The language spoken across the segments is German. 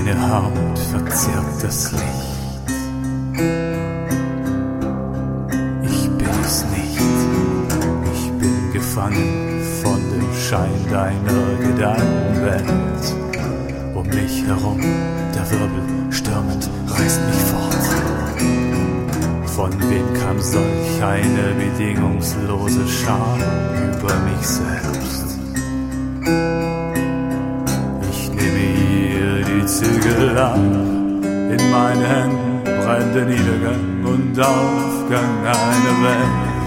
Deine Haut verzerrt das Licht. Ich bin es nicht. Ich bin gefangen von dem Schein deiner Gedankenwelt. Um mich herum, der Wirbel stürmend reißt mich fort. Von wem kam solch eine bedingungslose Scham über mich selbst? Ich nehme hier die Zügel ab, in meinen Händen brennt der Niedergang und Aufgang einer Welt.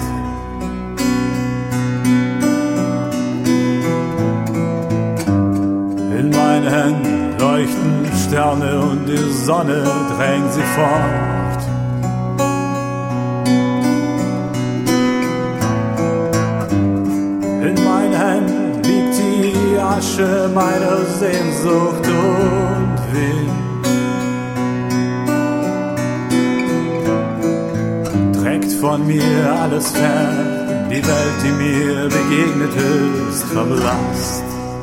In meinen Händen leuchten Sterne und die Sonne drängt sie fort. In meinen Händen liegt die Asche meiner Sehnsucht und Wind. Trägt von mir alles fern, die Welt, die mir begegnet ist, verblasst.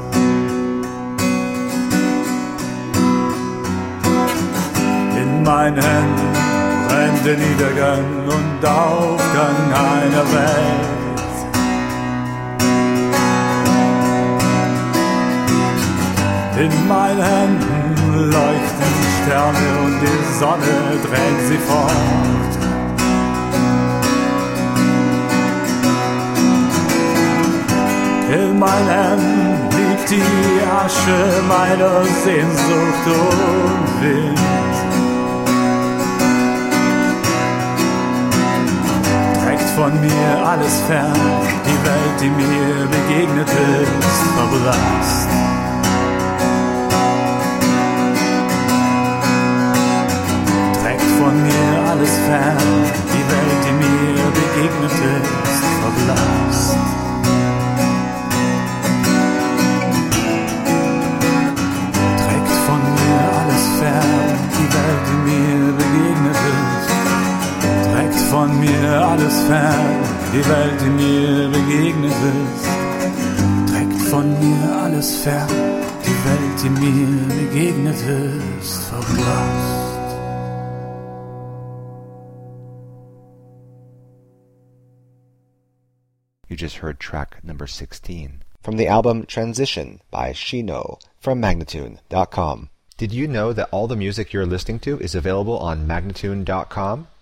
In meinen Händen brennt der Niedergang und Aufgang einer Welt. In meinen Händen leuchten Sterne und die Sonne drängt sie fort. In meinen Händen liegt die Asche meiner Sehnsucht und Wind. Trägt von mir alles fern, die Welt, die mir begegnet ist, verblasst. Von mir alles fern, die Welt, die mir begegnet ist, verblasst. Trägt von mir alles fern, die Welt, die mir begegnet ist. Trägt von mir alles fern, die Welt, die mir begegnet ist. Trägt von mir alles fern, die Welt, die mir begegnet ist, verblasst. You just heard track number 16 from the album Transition by Shino from Magnatune.com. Did you know that all the music you're listening to is available on Magnatune.com?